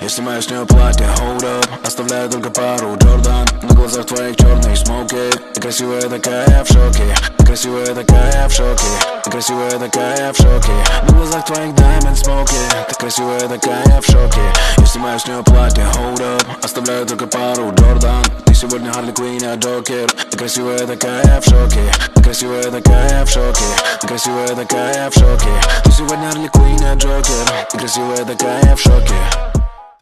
Я снимаю с нее платье, hold up. Оставляю только пару Джордан. На глазах твоих черные смоки. Ты красивая такая, я в шоке. Ты красивая такая, я в шоке. Ты красивая такая, я в шоке. На глазах твоих diamond смоки. Ты красивая такая, я в шоке. Я снимаю с нее платье, hold up. Оставляю только пару Джордан. Ты сегодня Харли Квинн, я Джокер. Ты красивая такая, я в шоке. Ты красивая такая, я в шоке. Ты красивая такая, я в шоке. Ты сегодня Харли Квинн, я Джокер. Ты красивая такая, я в шоке.